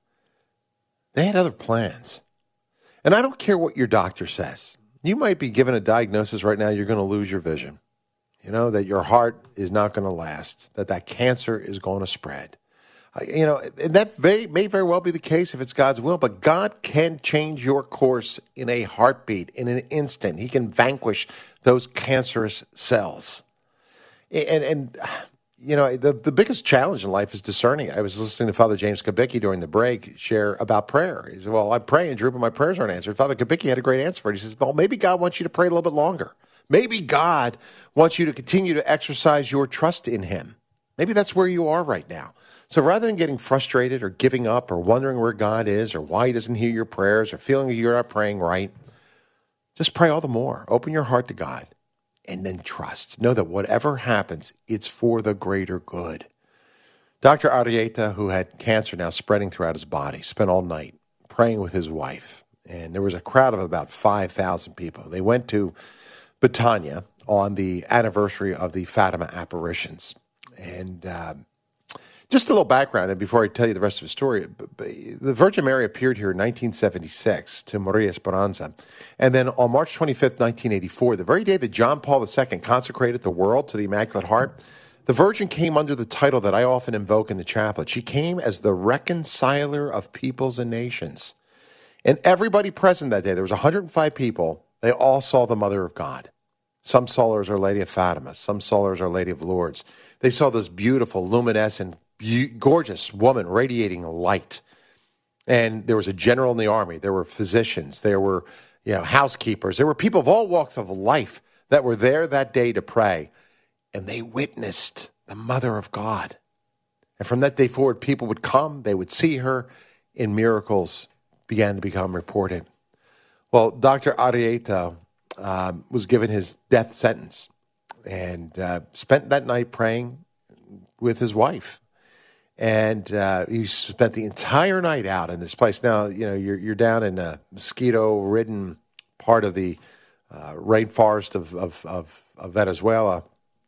they had other plans. And I don't care what your doctor says. You might be given a diagnosis right now, you're going to lose your vision. You know, that your heart is not going to last, that that cancer is going to spread. Uh, you know, and that may, may very well be the case if it's God's will, but God can change your course in a heartbeat, in an instant. He can vanquish those cancerous cells. And, and you know, the, the biggest challenge in life is discerning. I was listening to Father James Kubicki during the break share about prayer. He said, well, I pray and Drew, but my prayers aren't answered. Father Kubicki had a great answer for it. He says, well, maybe God wants you to pray a little bit longer. Maybe God wants you to continue to exercise your trust in him. Maybe that's where you are right now. So rather than getting frustrated or giving up or wondering where God is or why he doesn't hear your prayers or feeling you're not praying right, just pray all the more. Open your heart to God and then trust. Know that whatever happens, it's for the greater good. Doctor Arrieta, who had cancer now spreading throughout his body, spent all night praying with his wife. And there was a crowd of about five thousand people. They went to Betania on the anniversary of the Fatima apparitions. And um, just a little background, and before I tell you the rest of the story, the Virgin Mary appeared here in nineteen seventy-six to Maria Esperanza. And then on March twenty-fifth, nineteen eighty-four, the very day that John Paul the Second consecrated the world to the Immaculate Heart, the Virgin came under the title that I often invoke in the chaplet. She came as the reconciler of peoples and nations. And everybody present that day, there was one hundred five people, they all saw the Mother of God. Some saw her as Our Lady of Fatima. Some saw her as Our Lady of Lourdes. They saw this beautiful, luminescent, be- gorgeous woman radiating light. And there was a general in the army. There were physicians. There were, you know, housekeepers. There were people of all walks of life that were there that day to pray. And they witnessed the Mother of God. And from that day forward, people would come. They would see her, and miracles began to become reported. Well, Doctor Arrieta um, was given his death sentence and uh, spent that night praying with his wife. And uh, he spent the entire night out in this place. Now, you know, you're, you're down in a mosquito-ridden part of the uh, rainforest of, of, of, of Venezuela.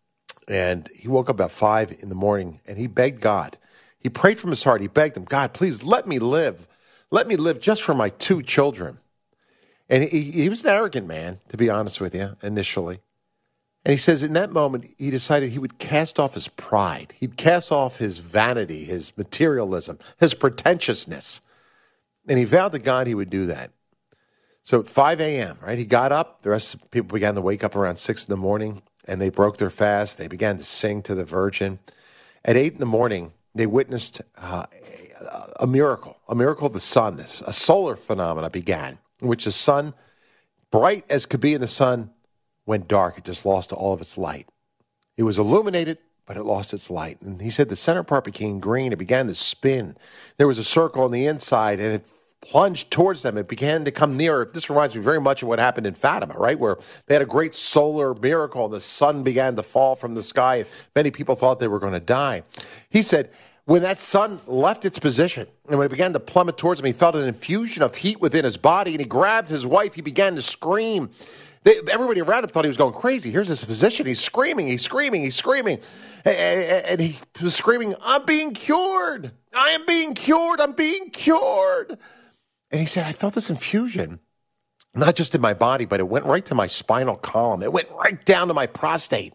And he woke up about five in the morning, and he begged God. He prayed from his heart. He begged him, God, please let me live. Let me live just for my two children. And he, he was an arrogant man, to be honest with you, initially. And he says in that moment, he decided he would cast off his pride. He'd cast off his vanity, his materialism, his pretentiousness. And he vowed to God he would do that. So at five a.m., right, he got up. The rest of the people began to wake up around six in the morning, and they broke their fast. They began to sing to the Virgin. At eight in the morning, they witnessed uh, a, a miracle, a miracle of the sun. This, a solar phenomena began, in which the sun, bright as could be in the sun, went dark. It just lost all of its light. It was illuminated, but it lost its light. And he said the center part became green. It began to spin. There was a circle on the inside, and it plunged towards them. It began to come nearer. This reminds me very much of what happened in Fatima, right, where they had a great solar miracle. The sun began to fall from the sky. Many people thought they were going to die. He said when that sun left its position and when it began to plummet towards him, he felt an infusion of heat within his body, and he grabbed his wife. He began to scream. They, everybody around him thought he was going crazy. Here's this physician. He's screaming. He's screaming. He's screaming. And, and, and he was screaming, I'm being cured. I am being cured. I'm being cured. And he said, I felt this infusion, not just in my body, but it went right to my spinal column. It went right down to my prostate.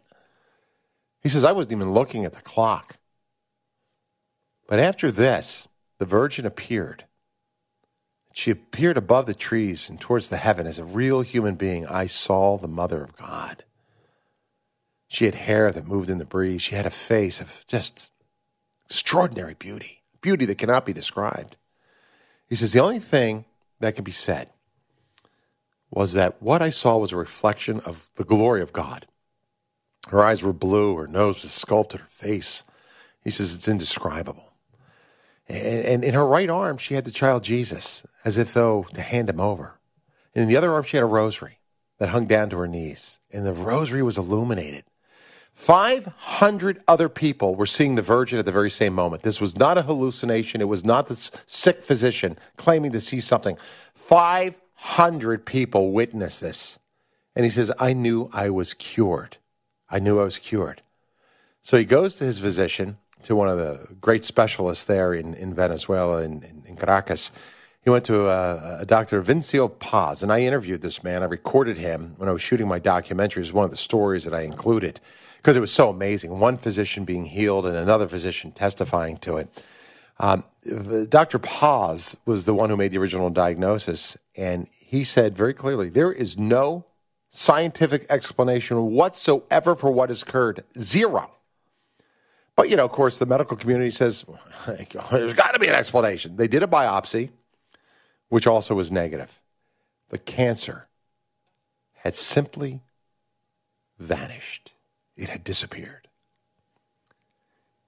He says, I wasn't even looking at the clock. But after this, the Virgin appeared. She appeared above the trees and towards the heaven as a real human being. I saw the Mother of God. She had hair that moved in the breeze. She had a face of just extraordinary beauty, beauty that cannot be described. He says, the only thing that can be said was that what I saw was a reflection of the glory of God. Her eyes were blue, her nose was sculpted, her face. He says, it's indescribable. And, and in her right arm, she had the child Jesus, as if though to hand him over. And in the other arm, she had a rosary that hung down to her knees. And the rosary was illuminated. five hundred other people were seeing the Virgin at the very same moment. This was not a hallucination. It was not the sick physician claiming to see something. five hundred people witnessed this. And he says, I knew I was cured. I knew I was cured. So he goes to his physician, to one of the great specialists there in, in Venezuela, in, in, in Caracas. He went to a, a Doctor Vincio Paz, and I interviewed this man. I recorded him when I was shooting my documentary. It was one of the stories that I included because it was so amazing. One physician being healed and another physician testifying to it. Um, Doctor Paz was the one who made the original diagnosis, and he said very clearly, there is no scientific explanation whatsoever for what has occurred. Zero. But, you know, of course, the medical community says, there's got to be an explanation. They did a biopsy, which also was negative. The cancer had simply vanished. It had disappeared.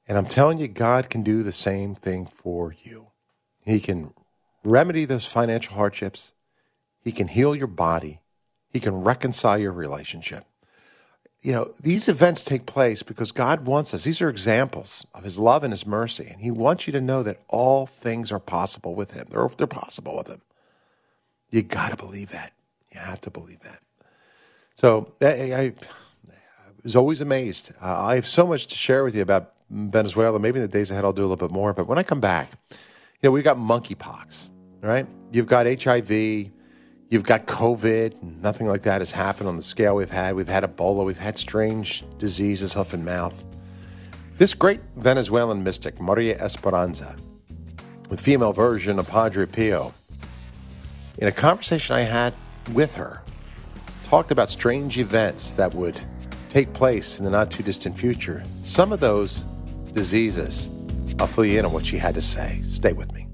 And I'm telling you, God can do the same thing for you. He can remedy those financial hardships. He can heal your body. He can reconcile your relationship. You know, these events take place because God wants us. These are examples of his love and his mercy. And he wants you to know that all things are possible with him. They're, they're possible with him. You got to believe that. You have to believe that. So I, I, I was always amazed. Uh, I have so much to share with you about Venezuela. Maybe in the days ahead I'll do a little bit more. But when I come back, you know, we've got monkeypox, right? You've got H I V. You've got COVID. Nothing like that has happened on the scale we've had. We've had Ebola. We've had strange diseases, hoof and mouth. This great Venezuelan mystic, Maria Esperanza, the female version of Padre Pio, in a conversation I had with her, talked about strange events that would take place in the not-too-distant future. Some of those diseases, I'll fill you in on what she had to say. Stay with me.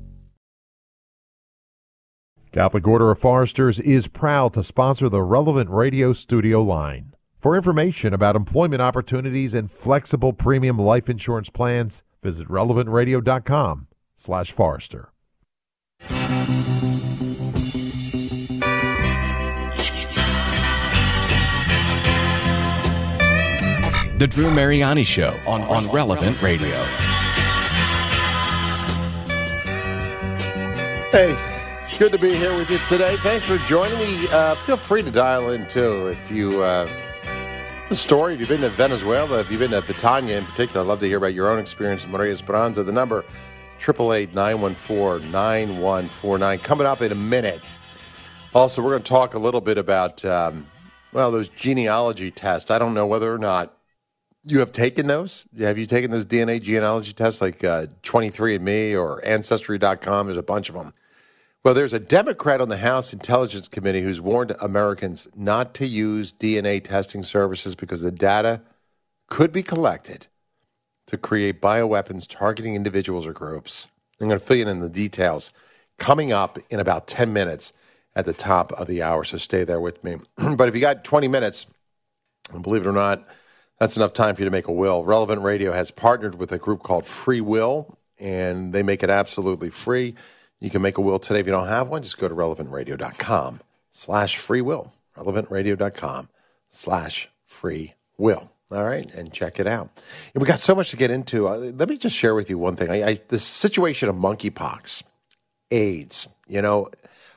Catholic Order of Foresters is proud to sponsor the Relevant Radio studio line. For information about employment opportunities and flexible premium life insurance plans, visit relevant radio dot com slash Forester. The Drew Mariani Show on, on Relevant Radio. Hey. Good to be here with you today. Thanks for joining me. Uh, feel free to dial in, too, if you, uh, the story, if you've been to Venezuela, if you've been to Batania in particular, I'd love to hear about your own experience with Maria Esperanza. The number, eight eight eight, nine one four, nine one four nine. Coming up in a minute. Also, we're going to talk a little bit about, um, well, those genealogy tests. I don't know whether or not you have taken those. Have you taken those D N A genealogy tests like uh, twenty-three and me or Ancestry dot com? There's a bunch of them. Well, there's a Democrat on the House Intelligence Committee who's warned Americans not to use D N A testing services because the data could be collected to create bioweapons targeting individuals or groups. I'm going to fill you in the details coming up in about ten minutes at the top of the hour, so stay there with me. But if you got twenty minutes, and believe it or not, that's enough time for you to make a will. Relevant Radio has partnered with a group called Free Will, and they make it absolutely free. You can make a will today. If you don't have one, just go to relevant radio dot com slash free will. relevant radio dot com slash free will. All right, and check it out. And we got so much to get into. Uh, let me just share with you one thing. I, I, the situation of monkeypox, AIDS, you know,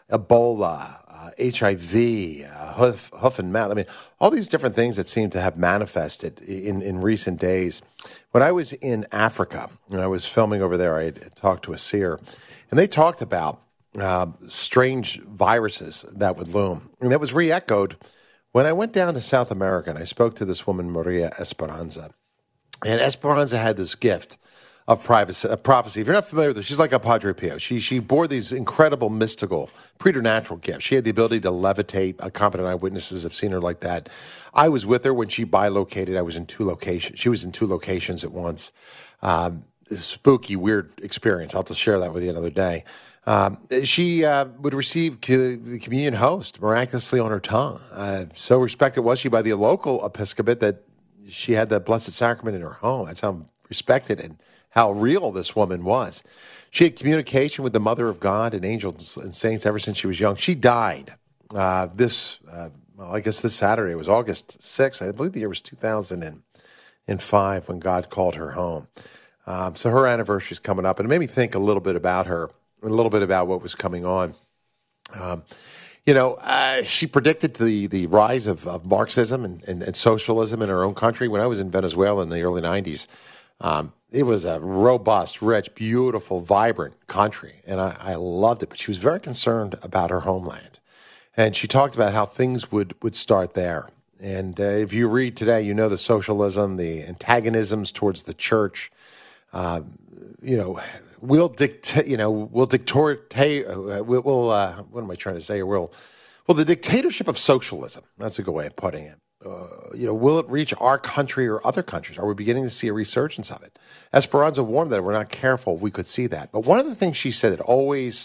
Ebola, uh, H I V, uh, hoof, hoof and mouth. I mean, all these different things that seem to have manifested in, in recent days. When I was in Africa, and I was filming over there, I had talked to a seer, and they talked about uh, strange viruses that would loom. And that was re-echoed when I went down to South America, and I spoke to this woman, Maria Esperanza. And Esperanza had this gift of privacy, uh, prophecy. If you're not familiar with her, she's like a Padre Pio. She, she bore these incredible, mystical, preternatural gifts. She had the ability to levitate. Uh, competent eyewitnesses have seen her like that. I was with her when she bilocated. I was in two locations. She was in two locations at once. Um, spooky, weird experience. I'll have to share that with you another day. Um, she uh, would receive co- the communion host miraculously on her tongue. Uh, so respected was she by the local episcopate that she had the Blessed Sacrament in her home. That's how respected and how real this woman was. She had communication with the Mother of God and angels and saints ever since she was young. She died uh, this, uh, well, I guess this Saturday. It was August sixth. I believe the year was two thousand five when God called her home. Um, so her anniversary is coming up, and it made me think a little bit about her, a little bit about what was coming on. Um, you know, uh, she predicted the the rise of, of Marxism and, and, and socialism in her own country. When I was in Venezuela in the early nineties, um, it was a robust, rich, beautiful, vibrant country, and I, I loved it. But she was very concerned about her homeland, and she talked about how things would, would start there. And uh, if you read today, you know the socialism, the antagonisms towards the church. Uh, you know, we'll dictate. You know, we'll dictate. Uh, we'll. we'll uh, what am I trying to say? We'll. Well, the dictatorship of socialism. That's a good way of putting it. Uh, you know, will it reach our country or other countries? Are we beginning to see a resurgence of it? Esperanza warned that if we're not careful, we could see that. But one of the things she said that always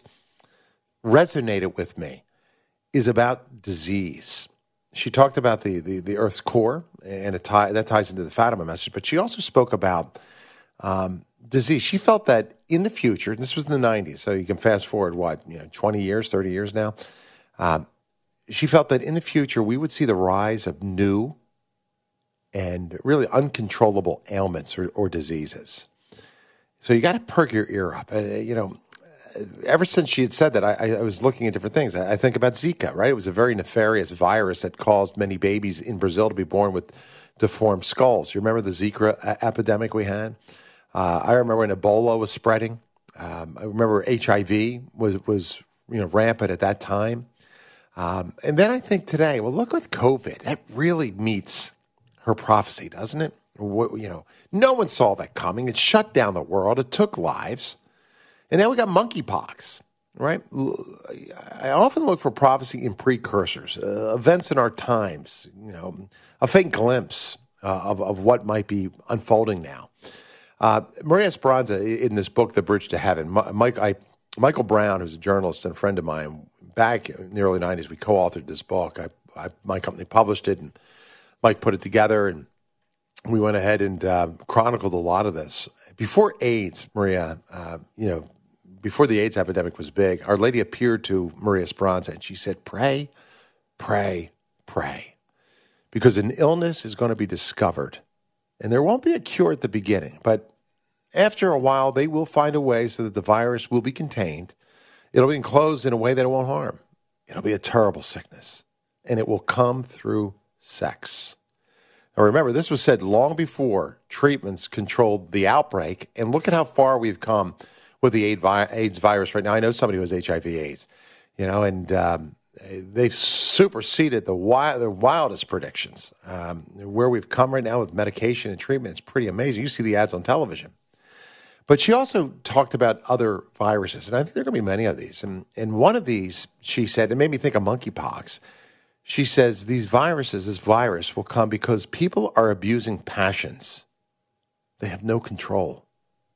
resonated with me is about disease. She talked about the the, the Earth's core, and it tie, that ties into the Fatima message. But she also spoke about um, disease. She felt that in the future, and this was in the nineties, so you can fast forward, what, you know, twenty years, thirty years now. Um, she felt that in the future, we would see the rise of new and really uncontrollable ailments or, or diseases. So you got to perk your ear up. Uh, you know, ever since she had said that, I, I was looking at different things. I, I think about Zika, right? It was a very nefarious virus that caused many babies in Brazil to be born with deformed skulls. You remember the Zika a- epidemic we had? Uh, I remember when Ebola was spreading. Um, I remember H I V was was you know rampant at that time. Um, and then I think today, well, look with COVID. That really meets her prophecy, doesn't it? What, you know, no one saw that coming. It shut down the world. It took lives. And now we got monkeypox, right? I often look for prophecy in precursors, uh, events in our times, you know, a faint glimpse uh, of, of what might be unfolding now. Uh, Maria Esperanza, in this book, The Bridge to Heaven, Mike, I, Michael Brown, who's a journalist and a friend of mine, back in the early nineties, we co-authored this book. I, I, my company published it, and Mike put it together, and we went ahead and uh, chronicled a lot of this. Before AIDS, Maria, uh, you know, before the AIDS epidemic was big, Our Lady appeared to Maria Esperanza, and she said, pray, pray, pray, because an illness is going to be discovered, and there won't be a cure at the beginning, but after a while, they will find a way so that the virus will be contained. It'll be enclosed in a way that it won't harm. It'll be a terrible sickness, and it will come through sex. Now remember, this was said long before treatments controlled the outbreak, and look at how far we've come with the AIDS virus right now. I know somebody who has H I V AIDS, you know, and um, they've superseded the, wild, the wildest predictions. Um, where we've come right now with medication and treatment, it's pretty amazing. You see the ads on television. But she also talked about other viruses, and I think there are going to be many of these. And, and one of these, she said, it made me think of monkeypox. She says these viruses, this virus will come because people are abusing passions. They have no control.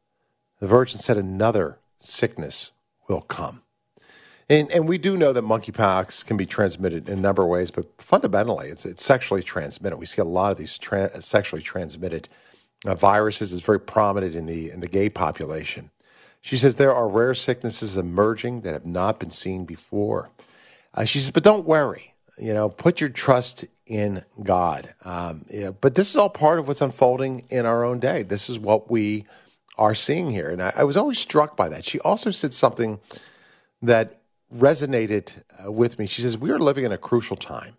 The Virgin said another sickness will come. And, and we do know that monkeypox can be transmitted in a number of ways, but fundamentally it's, it's sexually transmitted. We see a lot of these tra- sexually transmitted uh, viruses. It's very prominent in the, in the gay population. She says there are rare sicknesses emerging that have not been seen before. Uh, she says, but don't worry. You know, put your trust in God. Um, yeah, but this is all part of what's unfolding in our own day. This is what we are seeing here. And I, I was always struck by that. She also said something that resonated uh, with me. She says, we are living in a crucial time,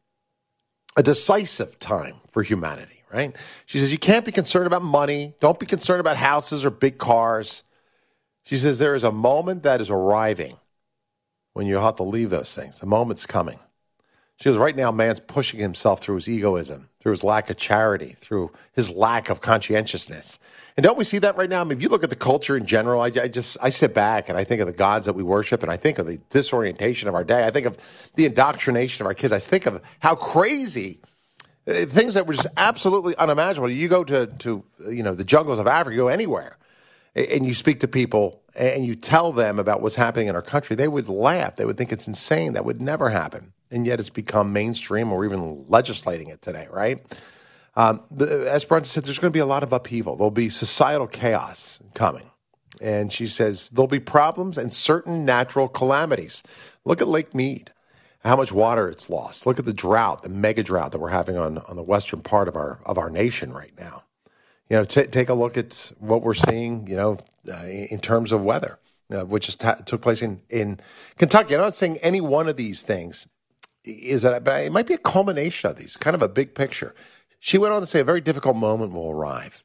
a decisive time for humanity, right? She says, you can't be concerned about money. Don't be concerned about houses or big cars. She says, there is a moment that is arriving when you have to leave those things. The moment's coming. She goes, right now, man's pushing himself through his egoism, through his lack of charity, through his lack of conscientiousness. And don't we see that right now? I mean, if you look at the culture in general, I, I just, I sit back and I think of the gods that we worship, and I think of the disorientation of our day. I think of the indoctrination of our kids. I think of how crazy, uh, things that were just absolutely unimaginable. You go to, to, you know, the jungles of Africa, you go anywhere, and you speak to people and you tell them about what's happening in our country, they would laugh. They would think it's insane. That would never happen. And yet it's become mainstream, or even legislating it today, right? Um, the, Esperanza said there's going to be a lot of upheaval. There'll be societal chaos coming. And she says there'll be problems and certain natural calamities. Look at Lake Mead, how much water it's lost. Look at the drought, the mega drought that we're having on, on the western part of our of our nation right now. You know, t- take a look at what we're seeing, you know, uh, in terms of weather, uh, which just ta- took place in, in Kentucky. I'm not saying any one of these things is that, but it might be a culmination of these, kind of a big picture. She went on to say a very difficult moment will arrive,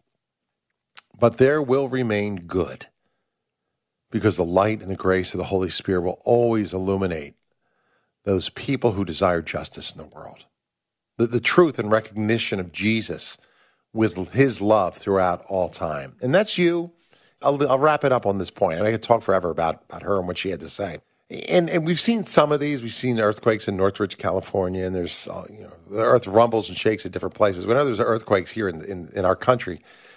but there will remain good, because the light and the grace of the Holy Spirit will always illuminate those people who desire justice in the world. The, the truth and recognition of Jesus with his love throughout all time. And that's you. I'll, I'll wrap it up on this point. I, mean, I could talk forever about, about her and what she had to say. And and we've seen some of these. We've seen earthquakes in Northridge, California, and there's uh, you know the earth rumbles and shakes at different places. We know there's earthquakes here in, in in our country.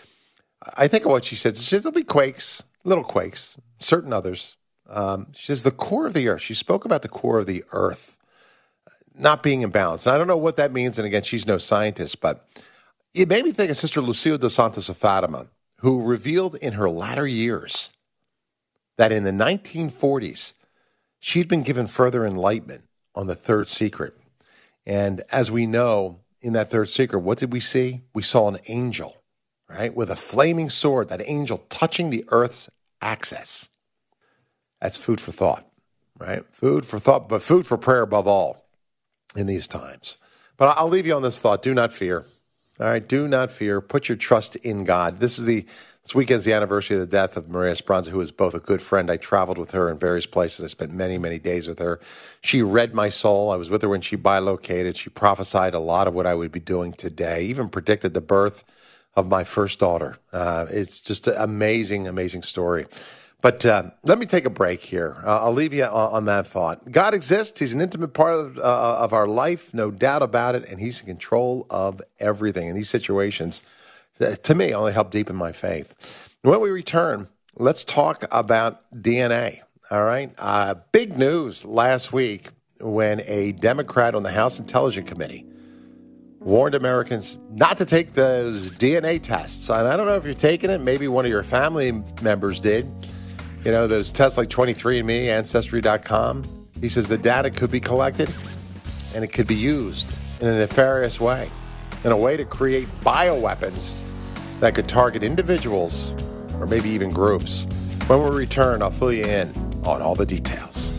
I think of what she said. She says there'll be quakes, little quakes, certain others. Um, she says the core of the earth. She spoke about the core of the earth not being in balance. And I don't know what that means. And again, she's no scientist, but it made me think of Sister Lucia dos Santos of Fatima, who revealed in her latter years that in the nineteen forties, she'd been given further enlightenment on the third secret. And as we know, in that third secret, what did we see? We saw an angel, right, with a flaming sword, that angel touching the earth's axis. That's food for thought, right? Food for thought, but food for prayer above all in these times. But I'll leave you on this thought. Do not fear. All right, do not fear. Put your trust in God. This is the this weekend's the anniversary of the death of Maria Esperanza, who is both a good friend. I traveled with her in various places. I spent many, many days with her. She read my soul. I was with her when she bilocated. She prophesied a lot of what I would be doing today, even predicted the birth of my first daughter. Uh, it's just an amazing, amazing story. But uh, let me take a break here. Uh, I'll leave you on, on that thought. God exists. He's an intimate part of, uh, of our life, no doubt about it, and he's in control of everything. In these situations, uh, to me, only help deepen my faith. When we return, let's talk about D N A, all right? Uh, big news last week when a Democrat on the House Intelligence Committee warned Americans not to take those D N A tests. And I don't know if you're taking it. Maybe one of your family members did. You know, those tests like twenty-three and me, Ancestry dot com. He says the data could be collected and it could be used in a nefarious way, in a way to create bioweapons that could target individuals or maybe even groups. When we return, I'll fill you in on all the details.